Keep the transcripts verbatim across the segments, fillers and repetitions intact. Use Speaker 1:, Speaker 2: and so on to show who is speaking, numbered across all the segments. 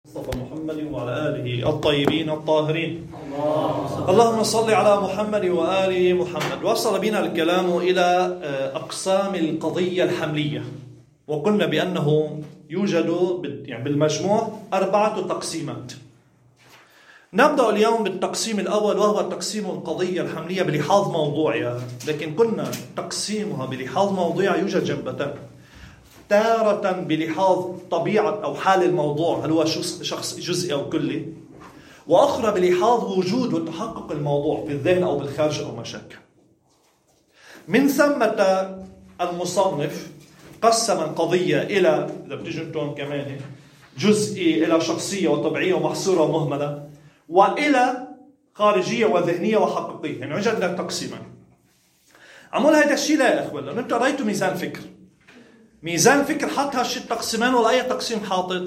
Speaker 1: مصطفى محمد وعلى آله الطيبين الطاهرين. اللهم صل على محمد وآل محمد. وصل بنا الكلام إلى أقسام القضية الحملية، وقلنا بأنه يوجد يعني بالمجموع أربعة تقسيمات. نبدأ اليوم بالتقسيم الأول، وهو تقسيم القضية الحملية بلحاظ موضوعها، لكن كنا تقسيمها بلحاظ موضوعها يوجد جنبتان: تارة بلحاظ طبيعة أو حال الموضوع، هل هو شخص جزئي أو كلي، وأخرى بلحاظ وجود وتحقق الموضوع في الذهن أو بالخارج أو مشاكل. من ثم المصنف قسم القضية إلى، إذا بتيجوا انتم كمان، جزئي، إلى شخصية وطبيعية ومحصورة ومهملة، وإلى خارجية وذهنية وحقيقية. يعني وجد لك تقسيما. عمول هذا الشيء لا يا أخوان، لأنه أنت رأيتوا ميزان فكر. ميزان فكر حط هالشيء تقسيمان، ولا أي تقسيم حاطط؟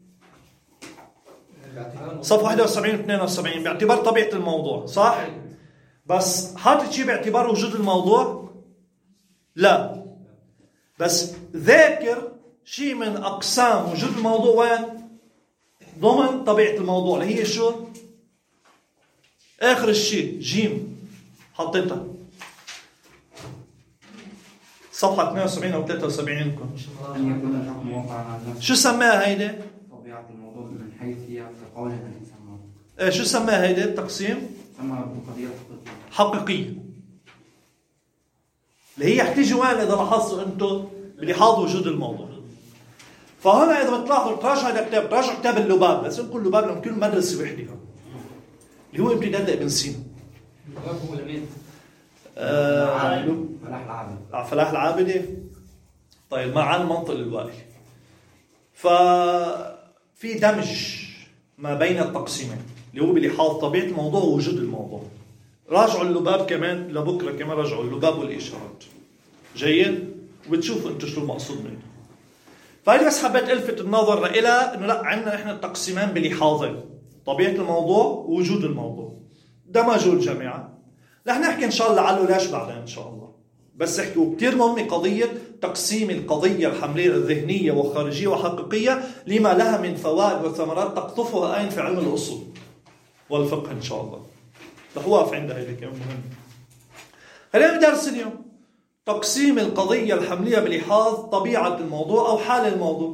Speaker 1: صفحة واحد وسبعين و اثنين وسبعين باعتبار طبيعة الموضوع، صح؟ بس حاطط شيء باعتبار وجود الموضوع؟ لا. بس ذاكر شيء من أقسام وجود الموضوع وين؟ ضمن طبيعة الموضوع، اللي هي شو؟ آخر الشيء جيم حطيتها صفحة اثنين وسبعين أو ثلاثة وسبعين لكم.
Speaker 2: أن يكون الحكم موقعا على نفسه.
Speaker 1: شو سماها هيدا؟
Speaker 2: طبيعة الموضوع من حيث هي كقول الإنسان.
Speaker 1: إيه شو سماها هيدا التقسيم؟
Speaker 2: سماها بقضية حقيقية.
Speaker 1: حقيقية. اللي هي احتيجي وين إذا لاحظتوا أنتم بلحاظ وجود الموضوع. فهنا إذا بتلاحظوا تراجعوا هذا الكتاب، تراجعوا كتاب اللباب، بس نقول اللباب لما كل مدرسة وحدها، اللي هو امتداد لابن سينا.
Speaker 3: اللباب هو لمين؟
Speaker 1: آه
Speaker 2: فلاح العابد.
Speaker 1: فلاح العابدة. طيب مع المنطق الوائي. ففي دمج ما بين التقسيمين اللي هو بلحاظ طبيعة الموضوع ووجود الموضوع. راجعوا اللباب كمان لبكرة، كمان راجعوا اللباب والإشارات. جيد؟ وبتشوفوا انتوا شو المقصود منه. فهذه بس حبيت الفت النظر إلى انه لا، عندنا احنا التقسيمان بلحاظين: طبيعة الموضوع ووجود الموضوع. دمجوا الجماعة. رح نحكي ان شاء الله لعله ليش بعدين ان شاء الله. بس احكوا كثير مهمة قضية تقسيم القضية الحملية الذهنية وخارجية وحقيقية لما لها من فوائد وثمرات تقطفها أين في علم الأصول والفقه إن شاء الله. رح واقف عند هذا كلام مهم. خلينا ندرس اليوم تقسيم القضية الحملية بلحاظ طبيعة الموضوع أو حال الموضوع.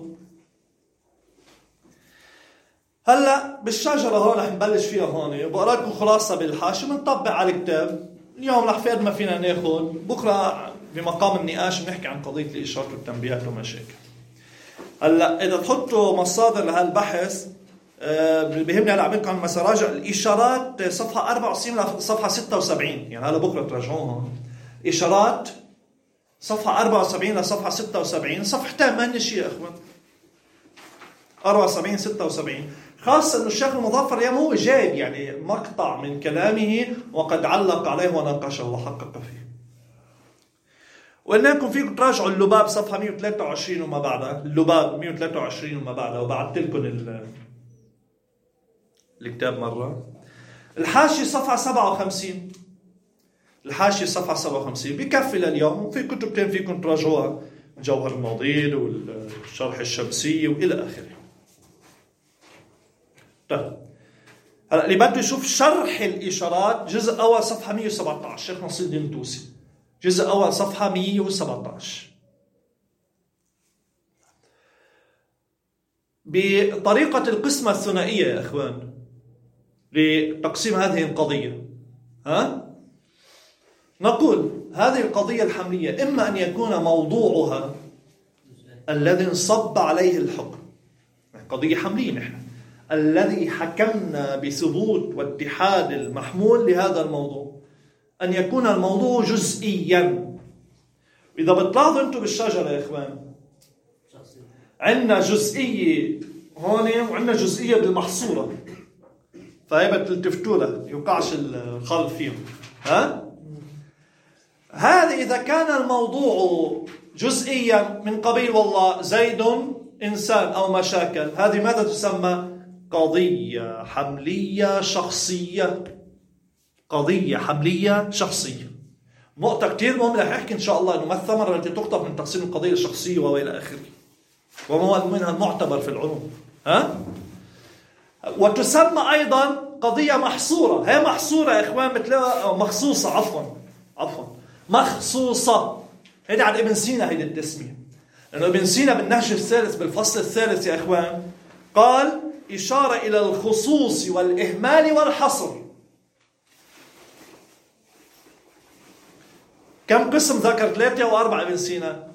Speaker 1: هلا بالشجرة هون رح نبلش فيها هون، وبقرا لكم خلاصة بالحاشية بنطبق على الكتاب. اليوم رح في قد ما فينا ناخذ، بكره بمقام النقاش بنحكي عن قضية الإشارات والتنبيهات ومشاكل. هلا إذا تحطوا مصادر لهالبحث بهمني هلا أعملكم عن مساراجع الإشارات صفحة أربعة وستين لصفحة ستة وسبعين، يعني هلا بكره تراجعوها. إشارات صفحة أربعة وسبعين لصفحة ستة وسبعين، صفحتين ما هن شيء يا أخوان. أربعة وسبعين ستة وسبعين، خاصة أن الشيخ المظفر اليوم هو جايب يعني مقطع من كلامه وقد علق عليه وناقشه وحقق فيه. وقلنا لكم فيكم تراجعوا اللباب صفحة مئة وثلاثة وعشرين وما بعدها، اللباب مئة وثلاثة وعشرين وما بعدها، وبعدت لكم الكتاب مرة. الحاشية صفحة سبعة وخمسين، الحاشية صفحة سبعة وخمسين بكفي لليوم. وفي كتبتين فيكم تراجعوها: جوهر الماضي والشرح الشمسي وإلى آخره. طيب هلا اللي بده يشوف شرح الإشارات جزء أول صفحة مئة وسبعة عشر، شيخ نصير الدين الطوسي، جزء أول صفحة مئة وسبعة عشر. بطريقة القسمة الثنائية يا إخوان لتقسيم هذه القضية، ها؟ نقول هذه القضية الحملية إما أن يكون موضوعها الذي انصب عليه الحكم، قضية حملية نحن، الذي حكمنا بثبوت واتحاد المحمول لهذا الموضوع، أن يكون الموضوع جزئيا. إذا بتلاحظوا أنتم بالشجرة يا إخوان عندنا جزئية هون وعندنا جزئية بالمحصورة، فهي بتلتفتوا لها يوقعش الخلط فيهم. ها؟ هذا إذا كان الموضوع جزئيا من قبيل والله زيد إنسان أو مشاكل، هذه ماذا تسمى؟ قضية حملية شخصية. قضية حملية شخصية. نقطة كتير مهمة رح أحكي إن شاء الله إنه ما الثمرة التي تقطف من تقسيم القضية الشخصية وإلى آخره، وما هو منها المعتبر في العلوم. ها؟ وتسمى أيضا قضية محصورة. هي محصورة يا إخوان مثل مخصوصة، عفوا عفوا مخصوصة. هيدي عن ابن سينا هيدي التسمية، لأنه ابن سينا بالنهج الثالث بالفصل الثالث يا إخوان قال إشارة إلى الخصوص والإهمال والحصر. كم قسم ذكر؟ ثلاثة أو أربعة ابن سينا؟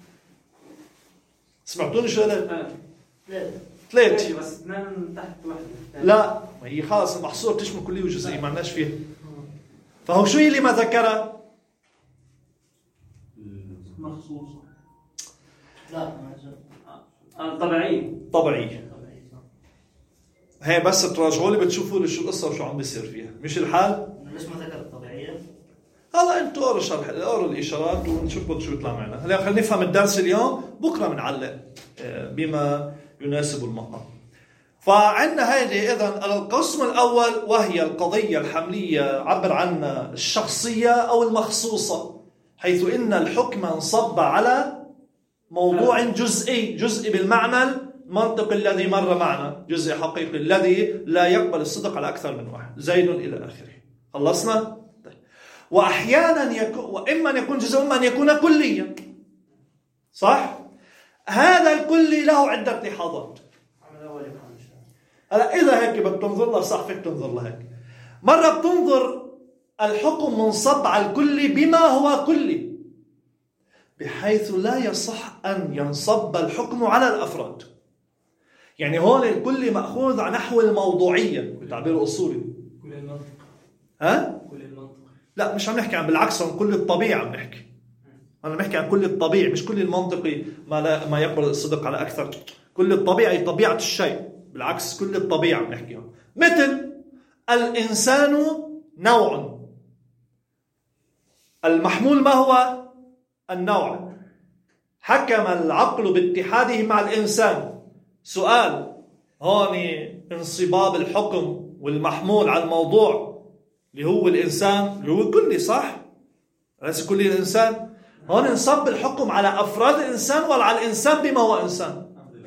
Speaker 1: سمعتوني شو هذا؟ ثلاثة
Speaker 3: بس اثنين تحت واحدة.
Speaker 1: لا، ما هي خلاص المحصور تشمل كلية وجزئية، ما عندناش فيه. فهو شو اللي ما ذكره؟
Speaker 3: مخصوصة. لا طبيعية.
Speaker 1: طبيعية. هي بس تراجعوا لي بتشوفوا لي شو القصة وشو عم بيصير فيها، مش الحال؟
Speaker 4: ليش ما ذكر الطبيعية؟
Speaker 1: هلا انتوا قروا شرح، قروا الاشارات ونشوفوا شو يطلع معنا. هلا خلينا نفهم الدرس اليوم، بكره بنعلق بما يناسب المقام. فعندنا هيدي اذا القسم الاول وهي القضيه الحمليه عبر عنها الشخصيه او المخصوصه، حيث ان الحكم انصب على موضوع جزئي، جزئي بالمعنى المنطقي الذي مر معنا، جزء حقيقي الذي لا يقبل الصدق على اكثر من واحد، زيد الى اخره. خلصنا؟ وأحيانا يكون، وإما أن يكون جزء وإما أن يكون كليا، صح؟ هذا الكلي له عدة لحظات. هلا إذا هيك بتنظر له صح، فيك تنظر له هيك. مرة بتنظر الحكم منصب على الكلي بما هو كلي، بحيث لا يصح أن ينصب الحكم على الأفراد. يعني هون الكلي مأخوذ عن نحو الموضوعية بتعبير أصولي.
Speaker 3: كل المنطق.
Speaker 1: ها؟
Speaker 3: كل المنطق.
Speaker 1: لا مش عم نحكي عن، بالعكس عن كل الطبيعة عم نحكي. أنا بحكي عن كل الطبيعي، مش كل المنطقي ما لا ما يقبل الصدق على أكثر. كل الطبيعي طبيعة الشيء، بالعكس كل الطبيعة عم نحكيها. مثل الإنسان نوع، المحمول ما هو النوع. حكم العقل باتحاده مع الإنسان. سؤال، هون انصباب الحكم والمحمول على الموضوع اللي هو الإنسان اللي هو كلي، صح؟ ليس كلي الإنسان. هون انصب الحكم على أفراد الإنسان ولا على الإنسان بما هو إنسان؟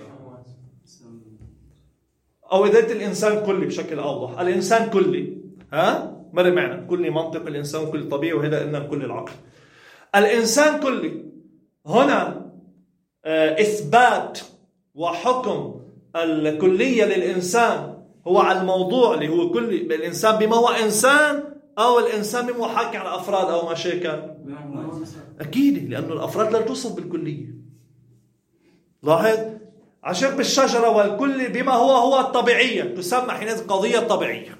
Speaker 1: أو إذا الإنسان كلي بشكل أوضح، الإنسان كلي، ها؟ مر معنا كلي منطق الإنسان كل طبيعي، وهذا إنه كل العقل. الإنسان كلي هنا إثبات وحكم الكلية للإنسان هو على الموضوع اللي هو كلي بالإنسان بما هو إنسان، أو الإنسان بما هو حاكي عن أفراد أو مشاكل. أكيد، لأن الأفراد لا توصف بالكلية. لاحظ، عشان بالشجرة والكل بما هو هو الطبيعية تسمى حينئذ قضية طبيعية.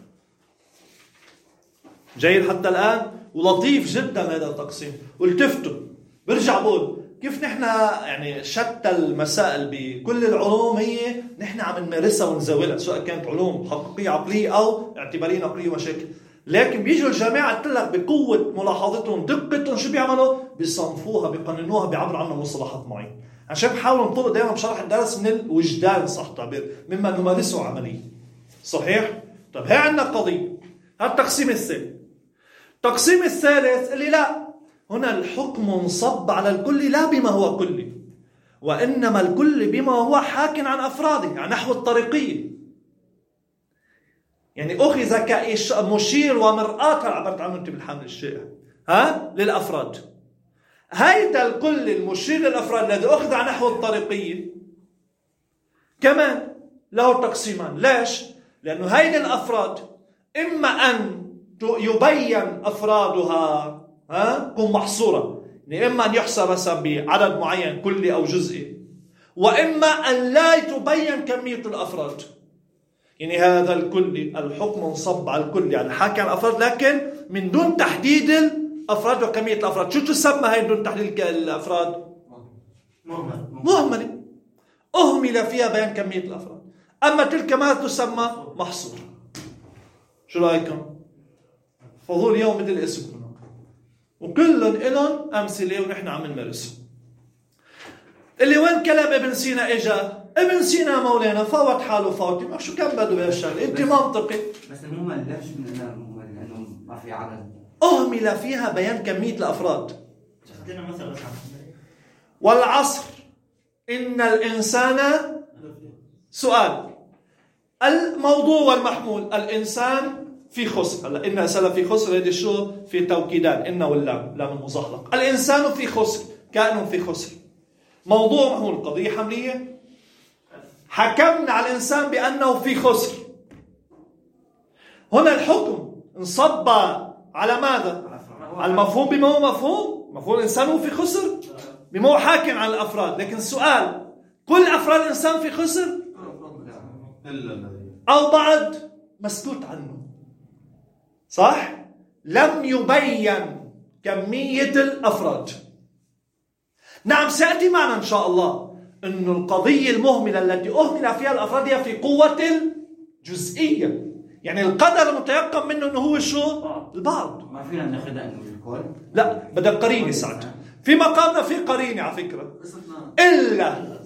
Speaker 1: جيد حتى الآن، ولطيف جدا هذا التقسيم. والتفتوا، برجع بقول كيف نحن يعني شتى المسائل بكل العلوم هي نحن عم نمارسها ونزاولها، سواء كانت علوم حقيقية عقلية أو اعتبارية نقلية ومشاكل. لكن بيجوا الجماعة تلك بقوة ملاحظتهم دقتهم شو بيعملوا؟ بيصنفوها، بيقننوها، بيعبروا عنها مصطلحات معينة، عشان بحاولوا نطلق دائما بشرح الدرس من الوجدان، صح التعبير، مما نمارسه عمليا. صحيح؟ طيب هي عندنا قضية، هذا التقسيم الثالث. التقسيم الثالث اللي لا، هنا الحكم منصب على الكل لا بما هو كلي، وإنما الكل بما هو حاك عن أفراده، عن نحو الطريقية. يعني أخذ كمشير ومرآة، عبرت عنه أنت بالحمل الشائع، ها؟ للأفراد. هيدا الكل المشير للأفراد الذي أخذ عن نحو الطريقية كمان له تقسيمان. ليش؟ لأنه هيدا الأفراد إما أن يبين أفرادها، ها؟ تكون محصورة، يعني إما أن يحصى مثلا بعدد معين كلي أو جزئي، وإما أن لا تبين كمية الأفراد. يعني هذا الكلي الحكم انصب على الكل، يعني حكى عن الأفراد لكن من دون تحديد الأفراد وكمية الأفراد. شو تسمى هي دون تحديد الأفراد؟
Speaker 4: مهمل.
Speaker 1: مهملة، أهمل فيها بيان كمية الأفراد. أما تلك ما تسمى محصورة. شو رأيكم؟ فضول اليوم مثل اسمكم، وكلهم إلهم أمثلة ونحن عم نمارسها. اللي وين كلام ابن سينا إجا؟ ابن سينا مولانا فوت حاله فوتي، شو كان بده بهالشغله؟ انت منطقي.
Speaker 2: بس المهمل ليش من المهمل؟ لانه ما في عدد.
Speaker 1: اهمل فيها بيان كميه الافراد.
Speaker 4: خلينا مثلا بس. والعصر
Speaker 1: ان الانسان سؤال الموضوع والمحمول. الإنسان في خسر. هلا إن أسأل في خسر هذه شو في توكيدات إن واللام لام المزحلق. الإنسان في خسر، كائن في خسر. موضوع محمول قضية حملية، حكمنا على الإنسان بأنه في خسر. هنا الحكم انصب على ماذا؟ على المفهوم بما هو مفهوم. مفهوم الإنسان هو في خسر بما هو حاكم على الأفراد. لكن السؤال، كل أفراد الإنسان في خسر أو بعض مسكوت عنه؟ صح؟ لم يبين كمية الأفراد. نعم سيأتي معنا إن شاء الله أن القضية المهملة التي أهمل فيها الأفراد هي في قوة الجزئية. يعني القدر المتيقن منه أنه هو شو؟ البعض.
Speaker 2: ما فينا ناخذها انه الكل.
Speaker 1: لا، بدأ قرينة ساعتها. في مقامنا في قرينة على فكرة. إلا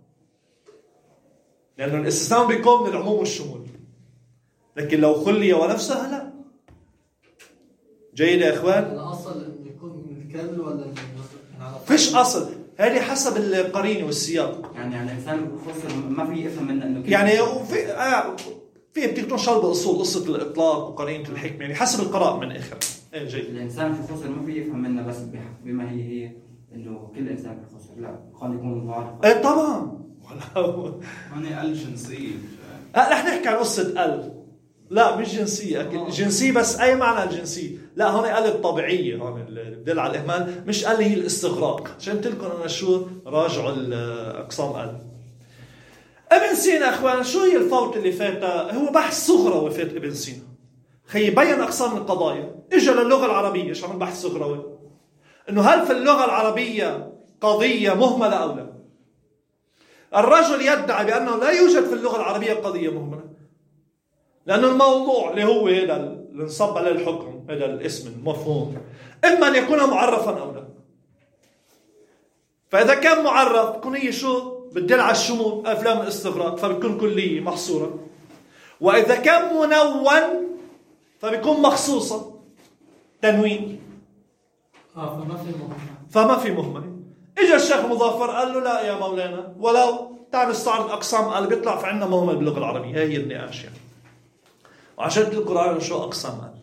Speaker 1: لأنه الاستثناء بيكون من العموم والشمول. لكن لو خلي ونفسها لا. جيد يا إخوان؟
Speaker 5: الأصل أن يكون الكل ولا
Speaker 1: فيش أصل. هذه حسب القرينة والسياق.
Speaker 2: يعني يعني الانسان بخسر ما في يفهم منه انه
Speaker 1: يعني وفي آه في بتكتون شرب أصول قصة الإطلاق وقرينة الحكمة، يعني حسب القراء من آخر. إيه جيد.
Speaker 2: الانسان في خسر ما في يفهم منه بس بما هي هي انه كل انسان في خسر. لا، قد يكون بعض.
Speaker 1: إيه طبعا.
Speaker 6: هون الجنسية.
Speaker 1: لا رح نحكي عن قصة ال. لا مش جنسية، أكيد جنسية بس أي معنى الجنسية. لا هون ال الطبيعية، هون اللي بدل على الإهمال. مش ال هي الاستغراق. عشان تلكم أنا شو راجعوا الأقسام ال. ابن سينا أخوان شو هي الفوت اللي فاتها؟ هو بحث صغروي فات ابن سينا. خي بين أقسام القضايا. إجا للغة العربية. إيش عمل بحث صغروي؟ إنه هل في اللغة العربية قضية مهملة أو لا؟ الرجل يدعي بأنه لا يوجد في اللغة العربية قضية مهملة، لأن الموضوع اللي هو هذا اللي انصب عليه الحكم، هذا الاسم المفهوم، إما أن يكون معرفا أو لا. فإذا كان معرف بكون هي شو؟ بتدل على الشمول، أفلام الاستغراق، فبتكون كلية محصورة. وإذا كان منون فبيكون مخصوصة تنوين.
Speaker 5: آه فما في مهمة.
Speaker 1: فما في مهمة. إجا الشيخ مظفر قال له لا يا مولانا، ولو تعال نستعرض أقسام قال بيطلع في عنا مهمة باللغة العربية. هي النقاش يعني. وعشان القرآن شو أقسام قال.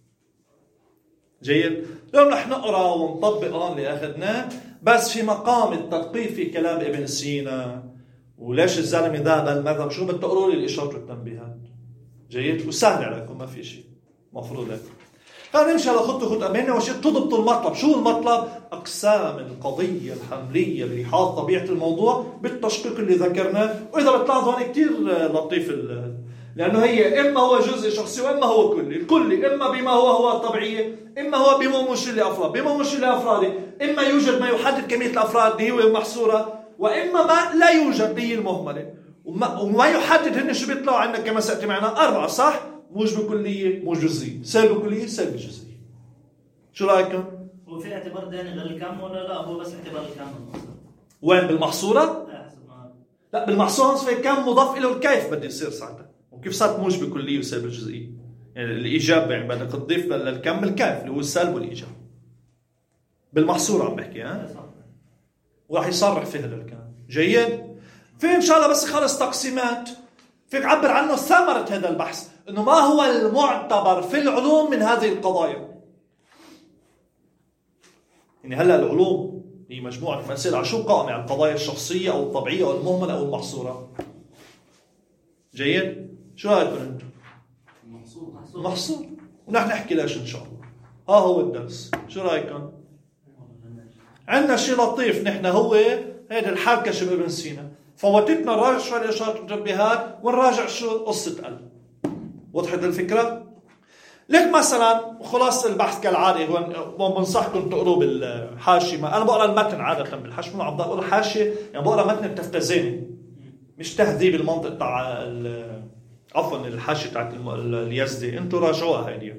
Speaker 1: جيد. اليوم رح نقرأ ونطبق هون اللي أخذناه، بس في مقام التدقيق في كلام ابن سينا وليش الزلمة ذهب المذهب. شو بتقولوا لي الإشارات والتنبيهات. جيد. وسهل عليكم ما في شيء مفروض لكم. خلينا نمشي على خطوة خطوة أمينة وشيء تضبطوا المطلب. شو المطلب؟ أقسام القضية الحملية اللي حاط طبيعة الموضوع بالتشقيق اللي ذكرناه. وإذا بتلاحظوا هون كتير لطيف لأنه هي إما هو جزء شخصي وإما هو كلي. الكلي إما بما هو هو الطبيعية، إما هو بما مشير لأفراد. بما مشير لأفراد إما يوجد ما يحدد كمية الأفراد اللي هو محصورة، وإما ما لا يوجد اللي هي المهملة. وما, وما يحدد هن شو بيطلعوا عندنا كما سأتي معنا أربعة. صح؟ موجب كلية، موجب جزئية، سالب كلية، سالب جزئية. شو رأيكم؟
Speaker 4: هو في اعتبار ثاني غير الكم ولا لا؟ هو بس اعتبار الكم.
Speaker 1: وين بالمحصورة؟
Speaker 4: لا حسب ما.
Speaker 1: لا بالمحصورة في كم مضاف له الكيف بدي يصير ساعتها. وكيف صارت موجب كلية وسالب جزئية؟ يعني الإيجاب يعني بدك تضيف للكم الكيف اللي هو السالب والإيجاب. بالمحصورة عم بحكي ها؟ وراح يصرح فيها للكلام. جيد؟ في إن شاء الله بس خلص تقسيمات فيك عبر عنه ثمرة هذا البحث، إنه ما هو المعتبر في العلوم من هذه القضايا. يعني هلا العلوم هي مجموعة مسائل على شو قائمة؟ على القضايا الشخصية أو الطبيعية أو المهملة أو المحصورة. جيد؟ شو رأيكم أنتم؟
Speaker 6: محصور.
Speaker 1: محصور. ونحن نحكي ليش إن شاء الله. ها هو الدرس. شو رأيكم؟ عندنا شيء لطيف نحن هو هذا الحركة شبه ابن سينا. فوتتنا نراجع شوي الإشارات والتنبيهات ونراجع شو قصة ال. وضحت الفكرة؟ لك مثلا خلاص البحث كالعادة وبنصحكم تقروا بالحاشية. ما أنا بقرأ المتن عادة بالحاشية. مو عم بقرأ الحاشية يعني بقرأ متن التفتزاني مش تهذيب المنطق تاع عفوا الحاشية تاعت اليزدي. انتوا راجعوها هذه.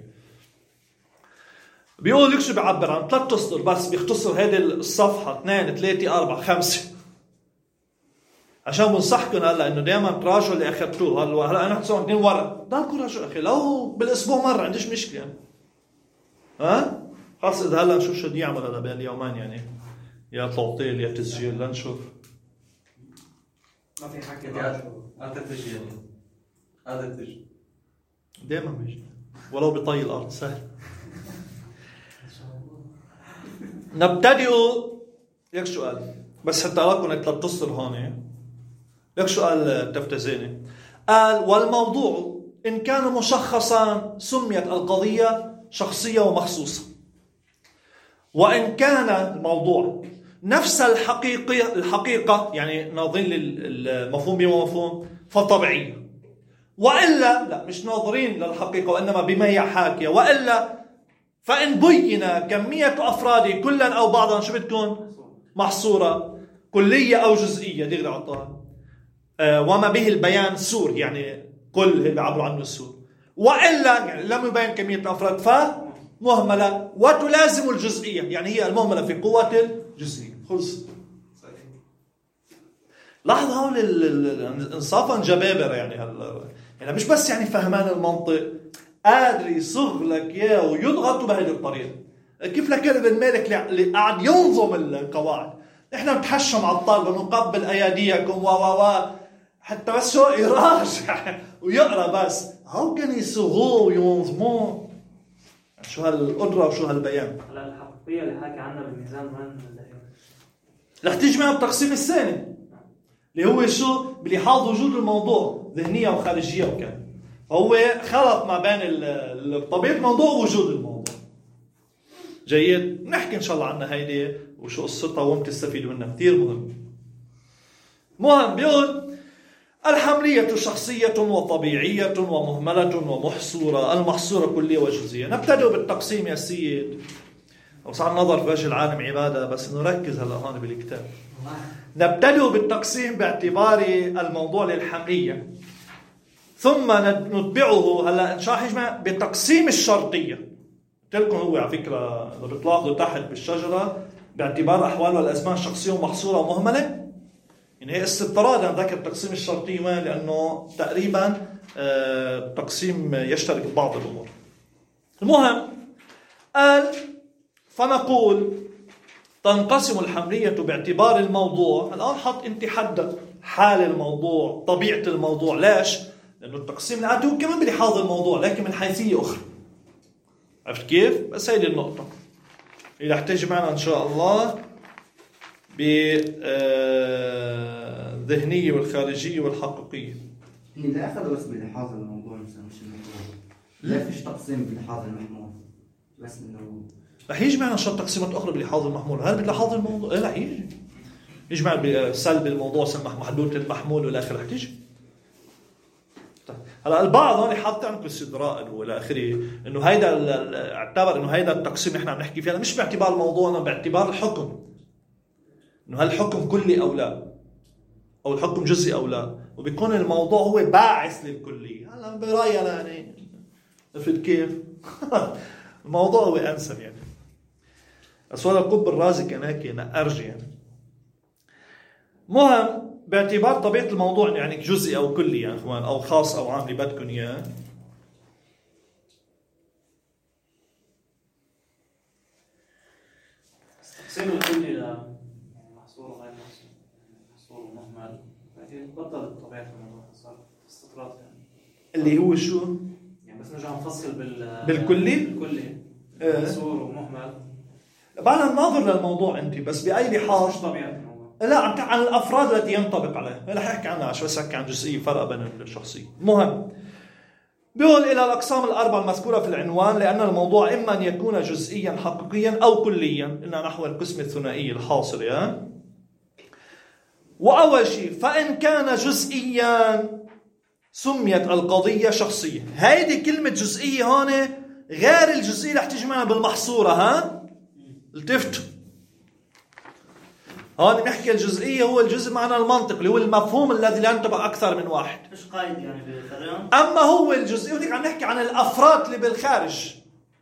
Speaker 1: بيقول لك شو بيعبر عن ثلاث اسطر بس بيختصر هذه الصفحة اثنين ثلاثة أربعة خمسة عشان بنصحكم هلا انه دائما تراجعوا اللي اخذتوه. هلا هلا انا حتصور اثنين ورق ضلكم راجعوا اخي لو بالاسبوع مرة عنديش مشكلة يعني. ها خلص اذا هلا نشوف شو بده يعمل هذا باليومين يعني يا توطيل يا تسجيل لنشوف.
Speaker 2: ما في حكي. هذا تسجيل.
Speaker 6: هذا تجي
Speaker 1: دائما بيجي ولو بطي الأرض سهل. نبتدئ. لك سؤال بس حتى أراكم ثلاث أسطر هون. لك سؤال تفتزيني. قال والموضوع إن كان مشخصا سميت القضية شخصية ومخصوصة، وإن كان الموضوع نفس الحقيقة الحقيقة يعني ناظرين للمفهوم بما مفهوم فطبيعية، وإلا لا مش ناظرين للحقيقة وإنما بما هي حاكية، وإلا فإن بين كمية أفراد كلا أو بعضا شو بتكون محصورة كلية أو جزئية دغري عطاها. آه وما به البيان سور يعني كل اللي عبروا عنه السور، وإلا يعني لم يبين كمية أفراد فمهملة وتلازم الجزئية يعني هي المهملة في قوة الجزئية. خلص. لاحظ هون انصافا جبابرة يعني هلا يعني مش بس يعني فهمان المنطق قادر يصغ لك اياه ويضغط بهذه الطريقة. كيف لكلب بن مالك اللي قاعد ينظم القواعد. احنا بنتحشم على الطالب نقبل اياديكم و و و حتى بس هو يراجع ويقرا بس هاو كان يصغوه وينظموه. شو هالقدرة وشو هالبيان.
Speaker 3: هلا الحقيقية اللي حكى عنها بالميزان وين
Speaker 1: رح تيجي معنا بالتقسيم الثاني اللي هو شو بلحاظ وجود الموضوع ذهنية وخارجية وكان هو خلط ما بين طبيعة الموضوع ووجود الموضوع. جيد. نحكي إن شاء الله عنها هيدي وشو قصتها وهم تستفيدوا منها كثير مهم. مهم بيقول الحملية شخصية وطبيعية ومهملة ومحصورة. المحصورة كلية وجزئية. نبتدئ بالتقسيم يا سيد. وصار النظر في وجه العالم عبادة بس نركز هلا هون بالكتاب. نبتدئ بالتقسيم باعتبار الموضوع للحملية ثم نتبعه هلا ان شاء الله بتقسيم الشرطية. قلت لكم هو على فكرة اذا بتلاحظوا تحت بالشجرة باعتبار احوال والاسماء الشخصية ومحصورة ومهملة. يعني هي استطرادا ذكر تقسيم الشرطية وين لانه تقريبا آه تقسيم يشترك ببعض الامور. المهم قال فنقول تنقسم الحملية باعتبار الموضوع. الآن حط انت حدد حال الموضوع طبيعة الموضوع. ليش؟ لأنه التقسيم العادي هو كمان بلحاظ الموضوع لكن من حيثية أخرى. عرفت كيف؟ بس هيدي النقطة اللي رح تيجي معنا إن شاء الله بالذهنية والخارجية والحقيقية.
Speaker 2: اللي أخذوا بس بلحاظ الموضوع مثلا مش الموضوع. لا فيش تقسيم بلحاظ المحمول بس إنه
Speaker 1: رح يجي معنا شرط تقسيمات أخرى بلحاظ المحمول. هل بلحاظ الموضوع؟ إيه رح يجي يجي معنا بسلب الموضوع سمح محدود المحمول والآخر رح تيجي. طيب. هلا البعض هون حاط عنكم استدراء والى اخره انه هيدا اعتبر انه هيدا التقسيم نحن عم نحكي فيه مش باعتبار الموضوع انه باعتبار الحكم انه هل الحكم كلي او لا او الحكم جزئي او لا وبيكون الموضوع هو باعث للكلية. هلا برايي انا يعني عرفت كيف الموضوع هو انسب يعني أسوال القطب الرازي كان هيك أرجي يعني. مهم باعتبار طبيعة الموضوع يعني جزئي أو كلي يا أخوان أو خاص أو عام اللي بدكم إياه.
Speaker 3: تقسيم الكلي لمحصور وغير محصور محصور ومهمل بعدين بطلت طبيعة الموضوع صار استطراد يعني.
Speaker 1: اللي هو شو؟
Speaker 3: يعني بس نرجع نفصل بال
Speaker 1: بالكلي؟
Speaker 3: بالكلي
Speaker 1: اه.
Speaker 3: محصور ومهمل.
Speaker 1: بعدنا نناظر للموضوع أنت بس بأي لحاظ؟
Speaker 3: مش طبيعة الموضوع.
Speaker 1: لا عم عن الأفراد التي ينطبق عليها. رح أحكي عنها عشان بس أحكي عن جزئية فرق بين الشخصية. مهم بيقول إلى الأقسام الأربعة المذكورة في العنوان لأن الموضوع إما أن يكون جزئيا حقيقيا أو كليا إنها نحو القسم الثنائي الحاصل يعني. وأول شيء فإن كان جزئيا سميت القضية شخصية. هيدي كلمة جزئية هون غير الجزئية رح تيجي معنا بالمحصورة. ها التفتوا هون نحكي الجزئية هو الجزء معنى المنطق اللي هو المفهوم الذي لا ينطبق أكثر من واحد.
Speaker 4: مش قايد يعني بالفريان.
Speaker 1: أما هو الجزئية وديك عم نحكي عن الأفراد اللي بالخارج.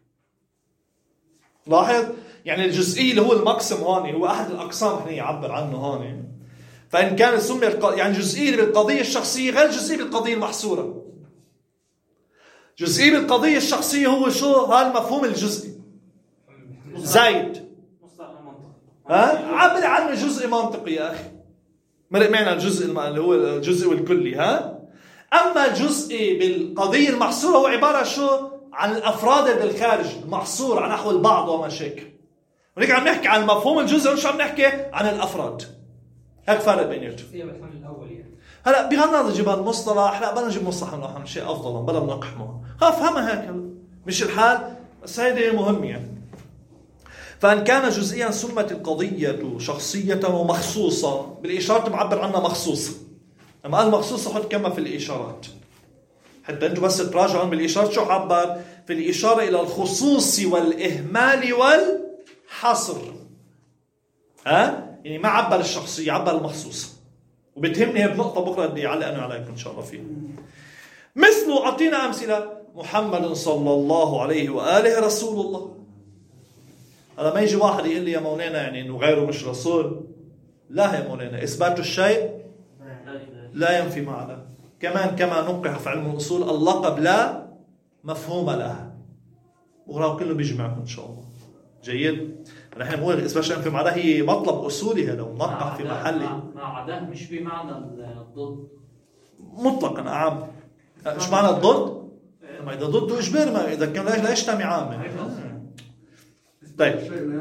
Speaker 1: لاحظ يعني الجزئية اللي هو المقسم هون هو أحد الأقسام هنا يعبر عنه هون. فإن كان سمي الق... يعني جزئية بالقضية الشخصية غير جزئية بالقضية المحصورة. جزئية بالقضية الشخصية هو شو هالمفهوم الجزئي زايد. ها عبر عنه جزء منطقي يا أخي. مرق معنا الجزء اللي هو الجزء والكلي. ها أما الجزئي بالقضية المحصورة هو عبارة شو عن الأفراد بالخارج محصور عن نحو البعض وما شابه. ونحكي عم نحكي عن المفهوم الجزئي ومش عم نحكي عن الأفراد. هيك فرق بيناتهم. هلا بغض النظر نجيب المصطلح، لا بدنا نجيب مصطلح من شيء أفضل بدنا نقحمه. خاف فهمها هيك مش الحال، بس هيدي مهم يعني. فإن كان جزئيا سمت القضية شخصية ومخصوصة، بالإشارة بعبر عنها مخصوصة. لما قال مخصوصة حط كما في الإشارات حتى أنتم بس تراجعون بالإشارات شو عبر في الإشارة إلى الخصوص والإهمال والحصر. ها يعني ما عبر الشخصية، عبر المخصوصة. وبتهمني بنقطة بكرة بدي أعلق أنا عليكم إن شاء الله فيها. مثل أعطينا أمثلة محمد صلى الله عليه وآله رسول الله. هذا ما يجي واحد يقول لي يا مولانا يعني إنه غيره مش رسول. لا يا مولانا، إثبات الشيء لا ينفي معنى. كمان كما نقح في علم الأصول اللقب لا مفهوم له. وراو كله بيجي معكم إن شاء الله. جيد. نحن نقول إثبات الشيء ينفي معنى هي مطلب أصولي هذا ونقح في محله.
Speaker 3: مع عداه مش بمعنى الضد
Speaker 1: مطلقا أعم. إيش معنى الضد؟ ما إذا ضده إجبار، ما إذا كان لا يجتمعان. طيب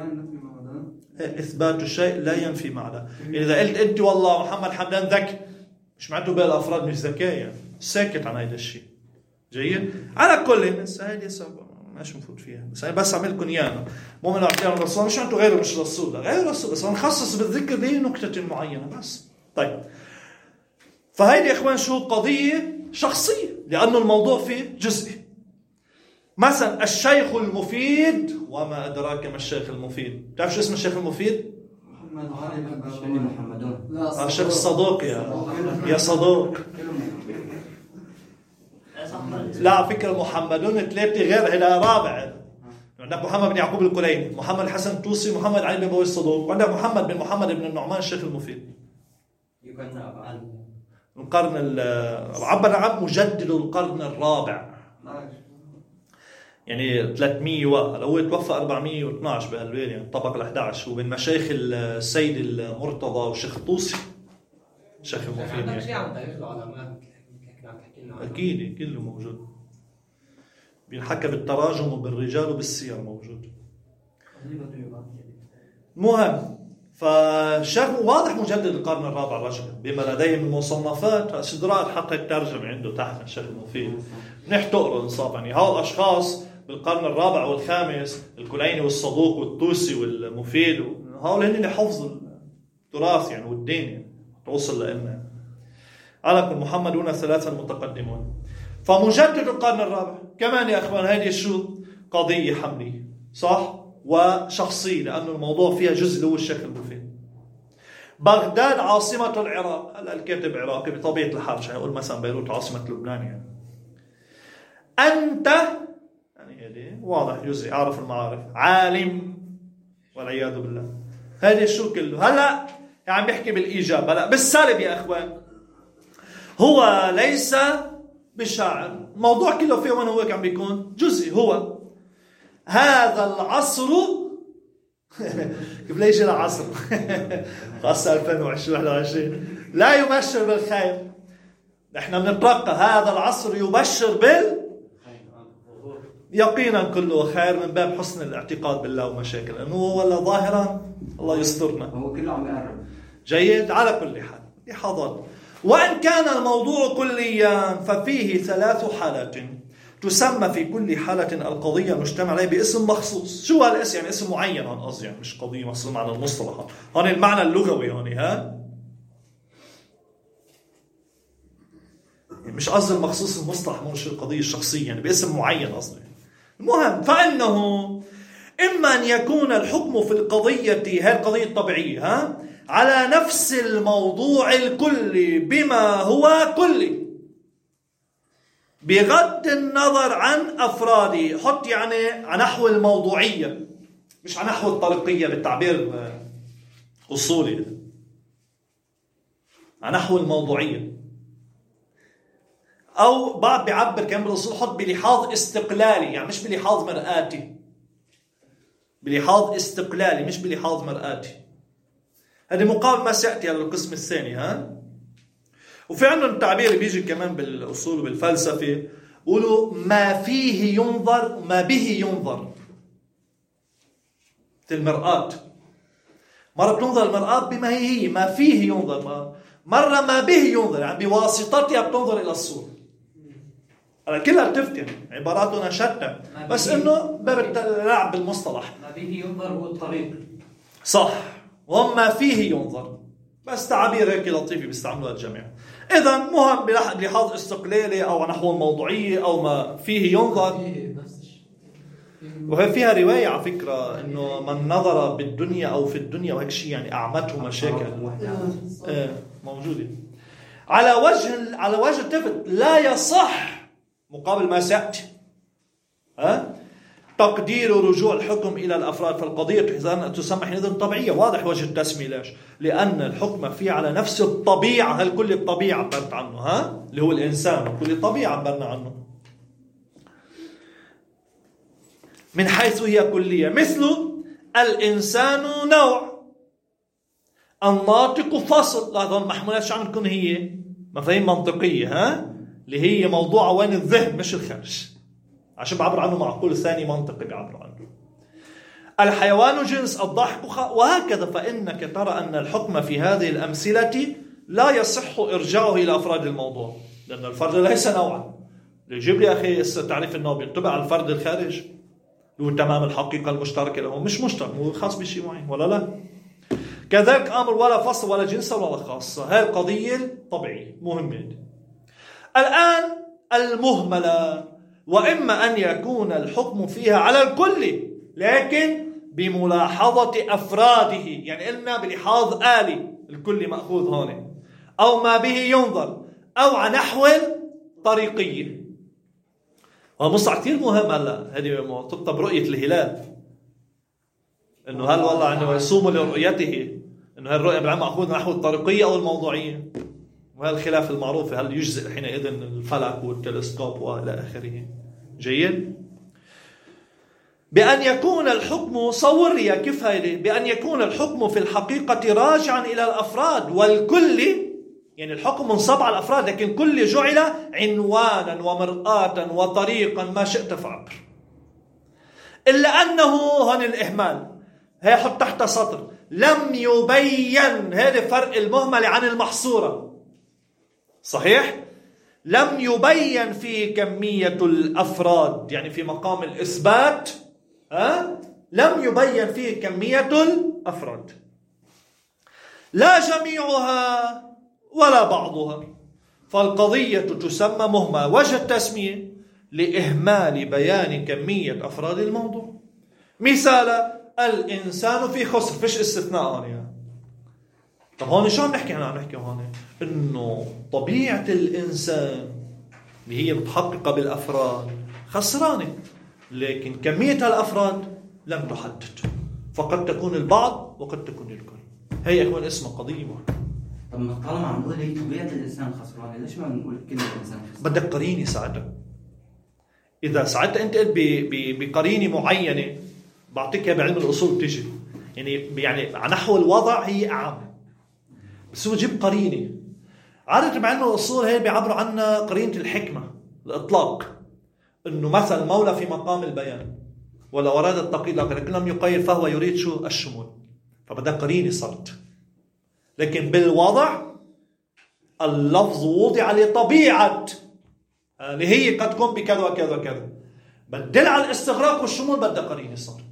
Speaker 1: إثبات الشيء لا ينفي معنى. إذا قلت أنت والله محمد حمدان ذكي، مش معناته باقي الأفراد مش ذكاء يعني. ساكت عن هذا الشيء. جيد. على كل بس هذه ماشي مفوت فيها، بس أنا بس أعمل لكم إياها. مو من أعطيهم الرسول، مش معناته غيره مش رسول، غير رسول، بس نخصص بالذكر دي نكتة معينة بس. طيب فهيدي يا إخوان شو قضية شخصية، لأنه الموضوع فيه جزئي. مثلا الشيخ المفيد، وما أدراك ما الشيخ المفيد. تعرف شو اسم الشيخ المفيد؟
Speaker 5: محمد علي
Speaker 2: محمدون.
Speaker 5: لا
Speaker 1: الشيخ الصدوق يا يا صدوق. لا على فكرة محمدون ثلاثة غير هنا رابع. عندك محمد بن يعقوب الكليني، محمد الحسن الطوسي، محمد علي بن بوي الصدوق، وعندك محمد بن محمد بن النعمان الشيخ المفيد. القرن عبر عن مجدد القرن الرابع. يعني ثلاثمية وهلا هو توفى أربعمية واثناشر بهالبيل يعني طبق ال أحد عشر، ومن مشايخ السيد المرتضى والشيخ الطوسي الشيخ المفيد يعني.
Speaker 7: شيء عم تاريخ العلماء كيف عم تحكي لنا
Speaker 1: اكيد كله موجود، بينحكى بالتراجم وبالرجال وبالسير موجود. مهم فالشيخ واضح مجدد القرن الرابع الرجل بما لديه من مصنفات. استدراك حتى الترجمة عنده تحت الشيخ المفيد نحتقره انصاف يعني. هؤلاء الاشخاص بالقرن الرابع والخامس الكليني والصدوق والطوسي والمفيد، هؤلاء هن اللي حفظوا التراث يعني والدين يعني توصل لنا. على كل محمدون ثلاثة المتقدمون. فمجدد القرن الرابع كمان يا اخوان هذه شو قضية حملية صح وشخصية، لأنه الموضوع فيها جزء هو الشيخ المفيد. بغداد عاصمة العراق. هلا الكاتب عراقي بطبيعة الحال مش هيقول مثلا بيروت عاصمة لبنان يعني. أنت يعني هذه واضح جزء أعرف المعارف عالم والعياذ بالله. هذه شو كله. هلا يعني بيحكي بالإيجاب. هلا بالسالب يا أخوان هو ليس بالشاعر. الموضوع كله فيه من هو كان بيكون جزئي. هو هذا العصر كيف ليش العصر خاصة ألفين وواحد وعشرين لا يبشر بالخير. نحن بنترقى هذا العصر يبشر بال يقينا كله خير من باب حسن الاعتقاد بالله ومشاكل لأنه هو ولا ظاهرا الله يسترنا.
Speaker 2: هو كله عم يقرب.
Speaker 1: جيد. على كل حال لحظات. وإن كان الموضوع كليا ففيه ثلاث حالات تسمى في كل حالة القضية المجتمع عليه باسم مخصوص. شو هالاسم يعني؟ اسم معين هون قصدي يعني مش قضية مخصوص معنى المصطلح هون المعنى اللغوي هون ها يعني مش قصد المخصوص المصطلح مش القضية الشخصية يعني باسم معين قصدي. المهم فإنه إما أن يكون الحكم في القضية هي القضية الطبيعية ها على نفس الموضوع الكلي بما هو كلي بغض النظر عن أفراده. حط يعني على نحو الموضوعية مش على نحو الطريقية بالتعبير أصولي على نحو الموضوعية. أو بعض بيعبر كمان بالأصول حط بلحاظ استقلالي يعني مش بلحاظ مرآتي. بلحاظ استقلالي مش بلحاظ مرآتي. هذه مقابل ما سيأتي على القسم الثاني ها. وفي عندهم تعبير بيجي كمان بالأصول وبالفلسفة، بيقولوا ما فيه ينظر وما به ينظر. المرآة مرة بتنظر المرآة بما هي هي، ما فيه ينظر، مرة ما به ينظر، يعني بواسطتها بتنظر إلى الصورة. كلها بتفتن، عباراتنا شتى، بس إنه باب اللعب بالمصطلح.
Speaker 3: ما به ينظر هو الطريق.
Speaker 1: صح، وما فيه ينظر، بس تعابير هيك لطيفة بيستعملوها الجميع. إذا مهم بلحاظ استقلالي أو نحو الموضوعية أو ما فيه ينظر. وهي فيها رواية على فكرة إنه من نظر بالدنيا أو في الدنيا وهيك شيء يعني أعمته مشاكل. آه موجودة على وجه على وجه التفت، لا يصح مقابل ما سأتي ها تقدير رجوع الحكم إلى الأفراد، فالقضية تسمى حينئذ طبيعية. واضح وجه التسمية ليش؟ لأن الحكم فيه على نفس الطبيعة. هل كل الطبيعة عبرت عنه ها اللي هو الإنسان، كل الطبيعة عبرنا عنه من حيث هي كلية، مثل الإنسان نوع، الناطق فصل. لاحظوا المحمولات شو عم تكون هي مفاهيم منطقية ها اللي هي موضوع وين الذهن مش الخارج، عشان بعبر عنه معقول ثاني منطقي بيعبر عنه. الحيوان جنس، الضحك وهكذا. فإنك ترى أن الحكم في هذه الأمثلة لا يصح إرجاعه إلى أفراد الموضوع، لأن الفرد ليس نوعا. يجيب لي أخي تعريف النوع بينطبق على الفرد الخارج له تمام الحقيقة المشتركة له، مش مشترك، هو خاص بشيء معين ولا لا. كذلك أمر ولا فصل ولا جنس ولا خاصة. هاي القضية طبيعية مهمة. الآن المهملة، وإما أن يكون الحكم فيها على الكل لكن بملاحظة أفراده، يعني قلنا بلحاظ آلي، الكل مأخوذ هون، أو ما به ينظر، أو على نحو طريقية. ومصطلح كثير مهم هلا هذه مرتبطة برؤية الهلال، إنه هل والله إنه يصوم لرؤيته، إنه هالرؤية بالعام مأخوذ نحو الطريقية أو الموضوعية. وهذا الخلاف المعروف، هل يجزئ حينئذ الفلك والتلسكوب وإلى آخره. جيد. بأن يكون الحكم صوري كيف هاي بأن يكون الحكم في الحقيقة راجعا إلى الأفراد والكل، يعني الحكم منصب على الأفراد لكن كل جعل عنوانا ومرآة وطريقا ما شئت فعبر. إلا أنه هون الإهمال، هي حط تحت سطر لم يبين. هذا فرق المهمل عن المحصورة. صحيح؟ لم يبين في كمية الأفراد، يعني في مقام الإثبات ها؟ لم يبين فيه كمية الأفراد، لا جميعها ولا بعضها، فالقضية تسمى مهمة. وجه التسمية لإهمال بيان كمية أفراد الموضوع. مثال الإنسان في خسر، فيش استثناء هون يعني. طب هون شو عم نحكي؟ عم نحكي هون إنه طبيعة الإنسان اللي هي متحققة بالأفراد خسرانة، لكن كمية الأفراد لم تحدد، فقد تكون البعض وقد تكون الكل. هي يكون اسمها قضية مهمة.
Speaker 2: طب ما طالما عم نقول هي طبيعة الإنسان خسرانة، ليش ما نقول كل الإنسان خسران؟
Speaker 1: بدك قرينة ساعتها. إذا ساعتها أنت قلت بقرينة معينة بعطيك بعلم الأصول تجي يعني يعني على نحو الوضع هي أعم، بس هو جيب قرينة. عادة بعلم الأصول هي بيعبروا عنها قرينة الحكمة، الإطلاق، إنه مثل المولى في مقام البيان ولا أراد التقييد لكن لم يقيد فهو يريد شو الشمول، فبدأ قرينة صارت. لكن بالوضع اللفظ وضع لطبيعة اللي هي قد تكون بكذا وكذا وكذا، بدل على الاستغراق والشمول بدأ قرينة صارت.